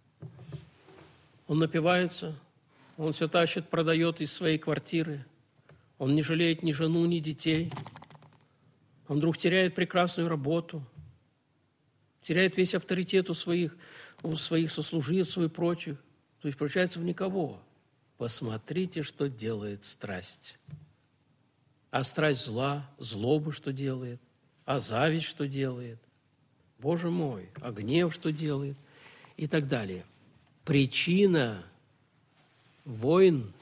A: Он напивается, он все тащит, продает из своей квартиры, он не жалеет ни жену, ни детей, он вдруг теряет прекрасную работу, теряет весь авторитет у своих сослуживцев и прочих, то есть превращается в никого. Посмотрите, что делает страсть. А страсть зла, злоба что делает, а зависть что делает, Боже мой, а гнев что делает и так далее. Причина войн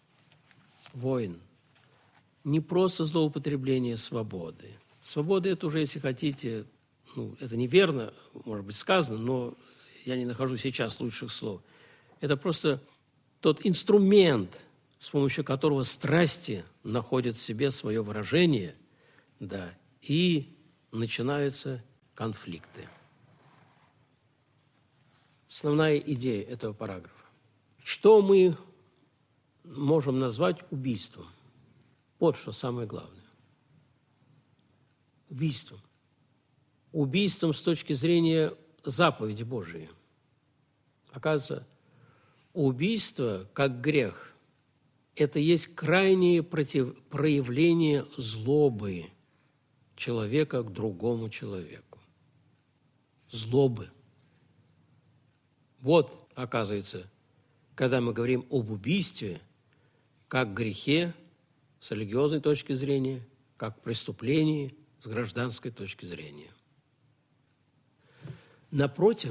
A: не просто злоупотребление свободы. Свобода – это уже, если хотите, это неверно, может быть, сказано, но я не нахожу сейчас лучших слов. Это просто тот инструмент, с помощью которого страсти находят в себе свое выражение, да, и начинаются конфликты. Основная идея этого параграфа. Что мы можем назвать убийством? Вот что самое главное. Убийством. Убийством с точки зрения заповеди Божией. Оказывается, убийство, как грех, это есть крайнее проявление злобы человека к другому человеку. Злобы. Вот, оказывается, когда мы говорим об убийстве, как грехе с религиозной точки зрения, как преступлении с гражданской точки зрения. Напротив,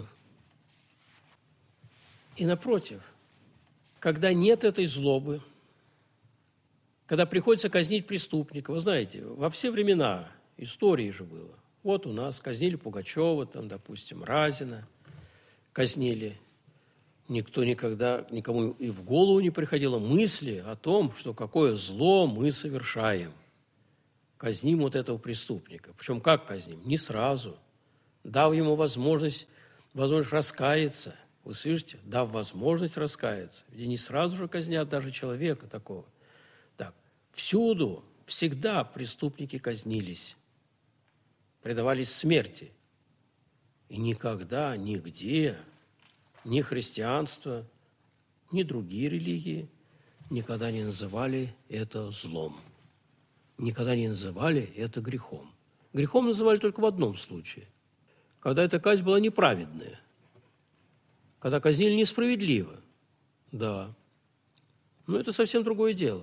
A: когда нет этой злобы, когда приходится казнить преступника, вы знаете, во все времена истории же было. Вот у нас казнили Пугачева, там, допустим, Разина, казнили. Никто никому и в голову не приходило мысли о том, что какое зло мы совершаем. Казним вот этого преступника. Причем как казним? Не сразу. Дав ему возможность раскаяться. Вы слышите? Дав возможность раскаяться. И не сразу же казнят даже человека такого. Так, всюду, всегда преступники казнились, предавались смерти. И никогда, нигде, ни христианство, ни другие религии никогда не называли это злом. Никогда не называли это грехом. Грехом называли только в одном случае, когда эта казнь была неправедная, когда казнили несправедливо. Да. Но это совсем другое дело.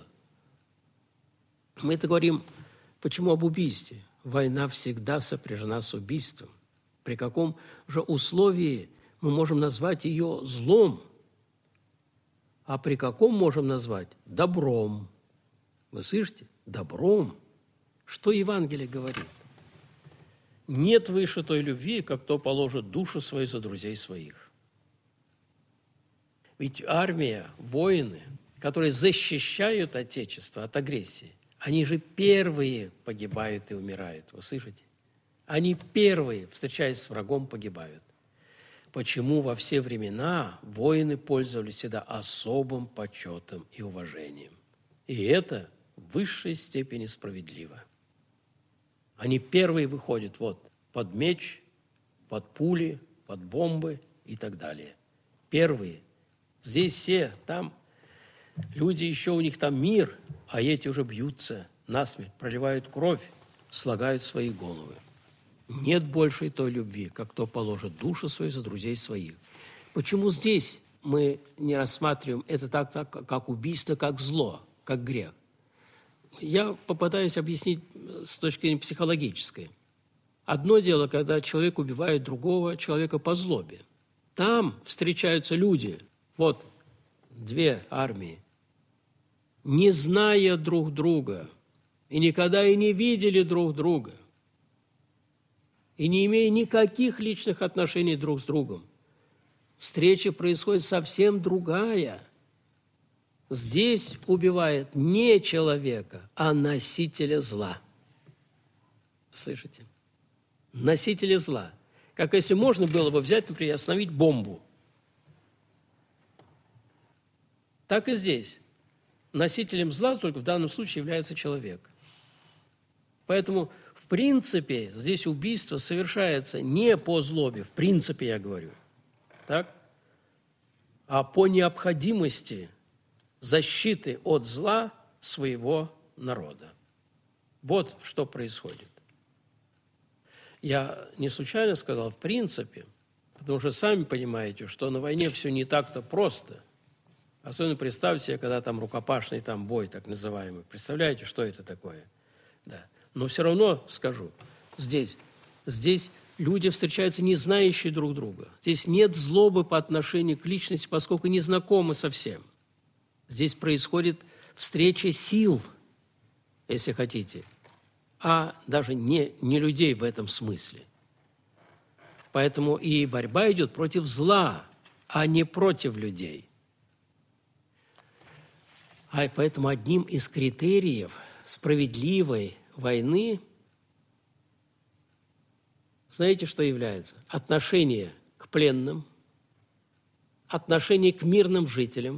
A: Мы это говорим, почему об убийстве? Война всегда сопряжена с убийством. При каком же условии мы можем назвать ее злом, а при каком можем назвать добром? Вы слышите? Добром. Что Евангелие говорит? Нет выше той любви, как кто положит душу свою за друзей своих. Ведь армия, воины, которые защищают Отечество от агрессии, они же первые погибают и умирают. Вы слышите? Они первые, встречаясь с врагом, погибают. Почему во все времена воины пользовались всегда особым почетом и уважением? И это в высшей степени справедливо. Они первые выходят под меч, под пули, под бомбы и так далее. Первые. Здесь все, там люди еще, у них там мир, а эти уже бьются насмерть, проливают кровь, слагают свои головы. Нет большей той любви, как кто положит душу свою за друзей своих. Почему здесь мы не рассматриваем это так, как убийство, как зло, как грех? Я попытаюсь объяснить с точки зрения психологической. Одно дело, когда человек убивает другого человека по злобе. Там встречаются люди, две армии, не зная друг друга, и никогда и не видели друг друга, и не имея никаких личных отношений друг с другом. Встреча происходит совсем другая. Здесь убивает не человека, а носителя зла. Слышите? Носителя зла. Как если можно было бы взять, например, и остановить бомбу. Так и здесь. Носителем зла только в данном случае является человек. Поэтому, в принципе, здесь убийство совершается не по злобе, в принципе, я говорю, так? А по необходимости защиты от зла своего народа. Вот что происходит. Я не случайно сказал «в принципе», потому что сами понимаете, что на войне все не так-то просто. Особенно представьте себе, когда там рукопашный бой, так называемый. Представляете, что это такое? Да. Но все равно скажу, здесь люди встречаются, не знающие друг друга. Здесь нет злобы по отношению к личности, поскольку не знакомы совсем. Здесь происходит встреча сил, если хотите, а даже не людей в этом смысле. Поэтому и борьба идет против зла, а не против людей. А поэтому одним из критериев справедливой войны, знаете, что является? Отношение к пленным, отношение к мирным жителям,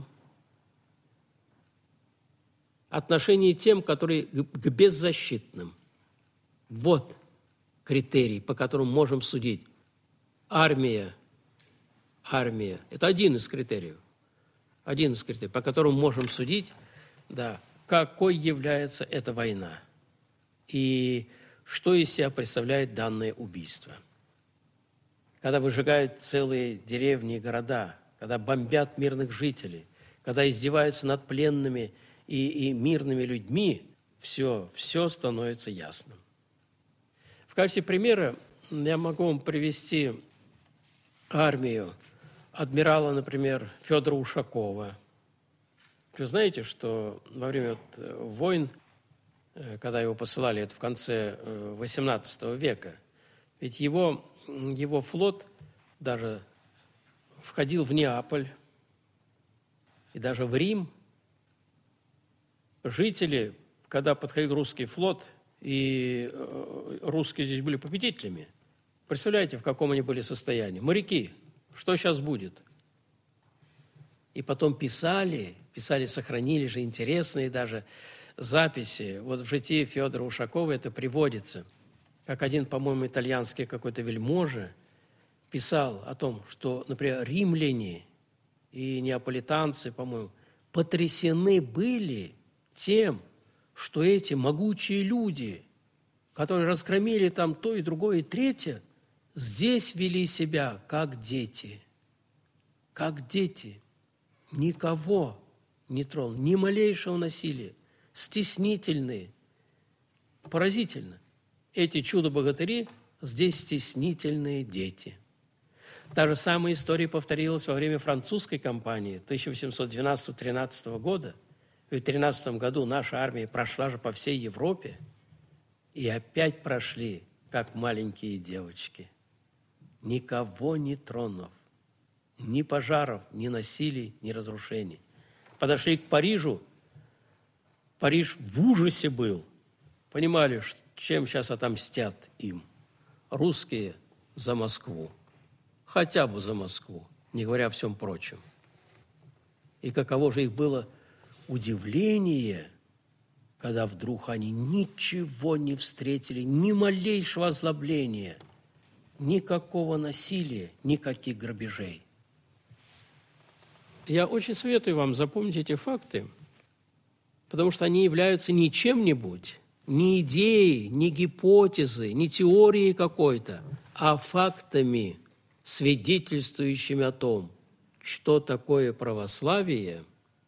A: отношение тем, которые к беззащитным. Вот критерий, по которому можем судить. Армия – это один из критериев, по которому можем судить, да, какой является эта война и что из себя представляет данное убийство. Когда выжигают целые деревни и города, когда бомбят мирных жителей, когда издеваются над пленными и мирными людьми, все становится ясным. В качестве примера я могу вам привести армию адмирала, например, Федора Ушакова. Вы знаете, что во время войн, когда его посылали, это в конце XVIII века, ведь его флот даже входил в Неаполь и даже в Рим. Жители, когда подходил русский флот, и русские здесь были победителями, представляете, в каком они были состоянии? Моряки, что сейчас будет? И потом писали, сохранили же интересные даже записи. Вот в житии Федора Ушакова это приводится, как один, по-моему, итальянский какой-то вельможа писал о том, что, например, римляне и неаполитанцы, по-моему, потрясены были тем, что эти могучие люди, которые разгромили там то и другое и третье, здесь вели себя как дети. Как дети. Никого не тронул, ни малейшего насилия. Стеснительные. Поразительно. Эти чудо-богатыри здесь стеснительные дети. Та же самая история повторилась во время французской кампании 1812-13 года. В 13 году наша армия прошла же по всей Европе, и опять прошли, как маленькие девочки, никого не тронув. Ни пожаров, ни насилий, ни разрушений. Подошли к Парижу. Париж в ужасе был. Понимали, чем сейчас отомстят им. Русские за Москву. Хотя бы за Москву, не говоря о всем прочем. И каково же их было удивление, когда вдруг они ничего не встретили, ни малейшего озлобления, никакого насилия, никаких грабежей. Я очень советую вам запомнить эти факты, потому что они являются не чем-нибудь, не идеей, не гипотезой, не теорией какой-то, а фактами, свидетельствующими о том, что такое православие,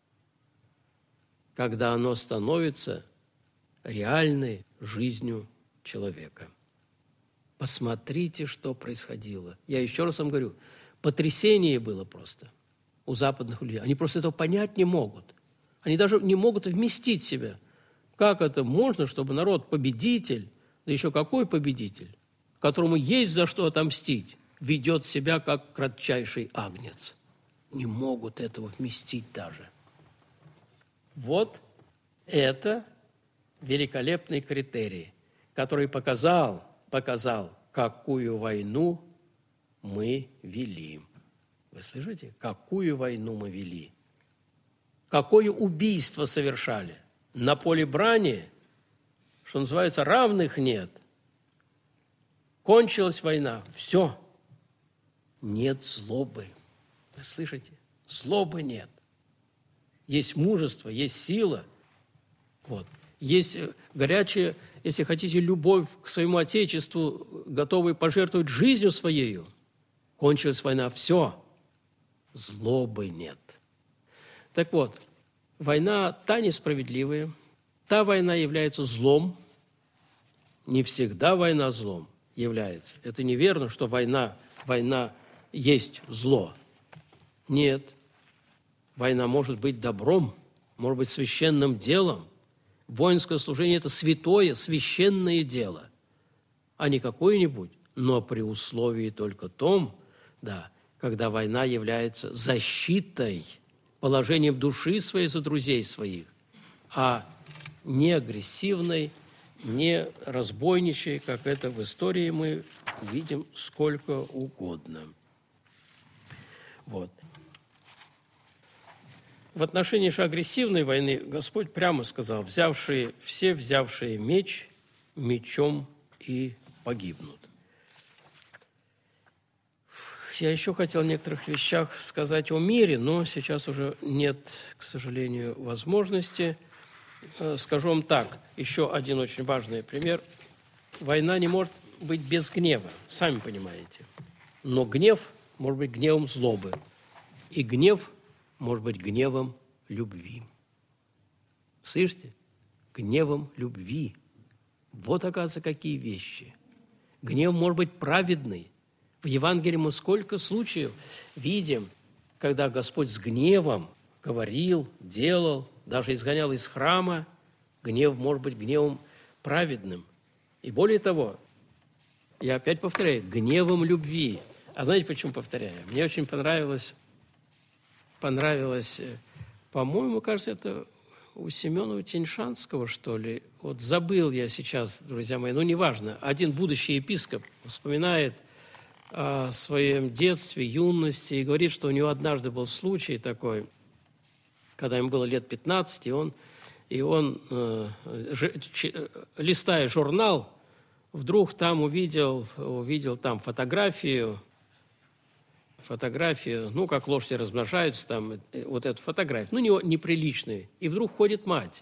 A: когда оно становится реальной жизнью человека. Посмотрите, что происходило. Я еще раз вам говорю, потрясение было просто у западных людей. Они просто этого понять не могут. Они даже не могут вместить себя. Как это можно, чтобы народ-победитель, да еще какой победитель, которому есть за что отомстить, ведет себя как кратчайший агнец? Не могут этого вместить даже. Вот это великолепный критерий, который показал, какую войну мы вели. Вы слышите? Какую войну мы вели? Какое убийство совершали? На поле брани, что называется, равных нет. Кончилась война. Все. Нет злобы. Вы слышите? Злобы нет. Есть мужество, есть сила. Вот. Есть горячая, если хотите, любовь к своему Отечеству, готовые пожертвовать жизнью своею. Кончилась война. Все. Злобы нет. Так вот, война та несправедливая, та война является злом. Не всегда война злом является. Это неверно, что война есть зло. Нет. Война может быть добром, может быть священным делом. Воинское служение – это святое, священное дело, а не какое-нибудь, но при условии только том, да, когда война является защитой, положением души своей за друзей своих, а не агрессивной, не разбойничей, как это в истории мы видим сколько угодно. Вот. В отношении же агрессивной войны Господь прямо сказал: все взявшие меч, мечом и погибнут. Я еще хотел о некоторых вещах сказать о мире, но сейчас уже нет, к сожалению, возможности. Скажу вам так, еще один очень важный пример. Война не может быть без гнева, сами понимаете. Но гнев может быть гневом злобы, и гнев может быть гневом любви. Слышите? Гневом любви. Вот, оказывается, какие вещи. Гнев может быть праведный. В Евангелии мы сколько случаев видим, когда Господь с гневом говорил, делал, даже изгонял из храма. Гнев может быть гневом праведным. И более того, я опять повторяю, гневом любви. А знаете, почему повторяю? Мне очень понравилось, по-моему, кажется, это у Семенова Тяньшанского, что ли. Вот забыл я сейчас, друзья мои, но неважно. Один будущий епископ вспоминает о своем детстве, юности и говорит, что у него однажды был случай такой, когда ему было лет 15, и он листая журнал, вдруг там увидел там фотографию, ну, как лошади размножаются, там, вот эту фотографию, ну, неприличную. И вдруг ходит мать.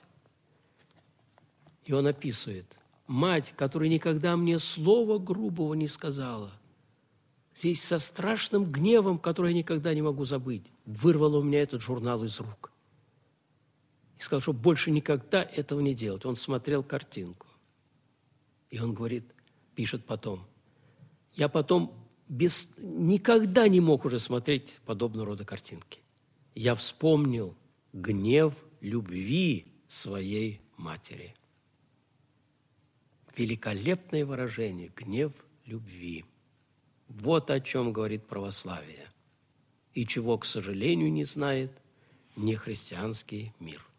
A: И он описывает. Мать, которая никогда мне слова грубого не сказала, здесь со страшным гневом, который я никогда не могу забыть, вырвала у меня этот журнал из рук. И сказал, что больше никогда этого не делать. Он смотрел картинку. И он говорит, пишет потом, я потом никогда не мог уже смотреть подобного рода картинки. Я вспомнил гнев любви своей матери. Великолепное выражение – гнев любви. Вот о чем говорит православие. и чего, к сожалению, не знает нехристианский мир.